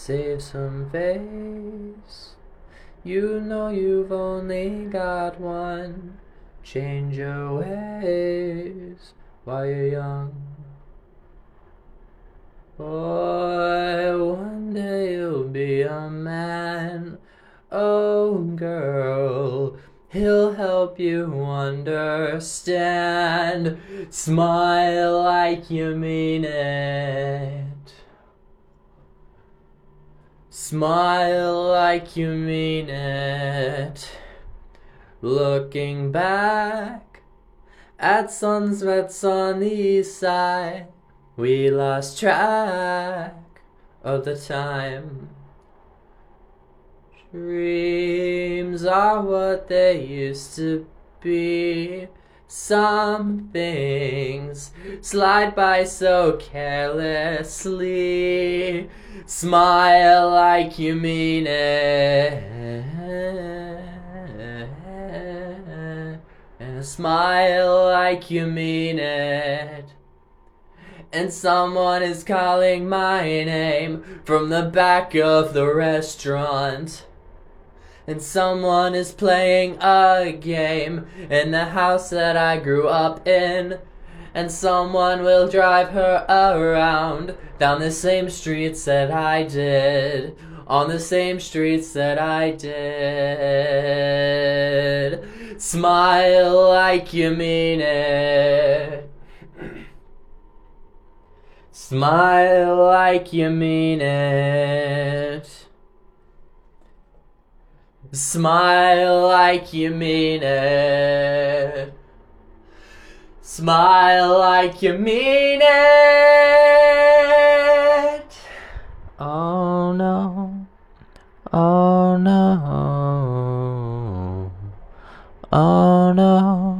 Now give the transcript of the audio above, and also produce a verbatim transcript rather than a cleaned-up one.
save some face. You know you've only got one. Change your ways while you're young. Boy, one day you'll be a man. Oh, girl, he'll help you understand. Smile like you mean it. Smile like you mean it. Looking back at sunsets on the east side, we lost track of the time. Dreams are what they used to be. Some things slide by so carelessly. Smile like you mean it. And smile like you mean it. And someone is calling my name from the back of the restaurant. And someone is playing a game in the house that I grew up in. And someone will drive her around down the same streets that I did, on the same streets that I did. Smile like you mean it. Smile like you mean it. Smile like you mean it. Smile like you mean it. Oh no. Oh no. Oh no.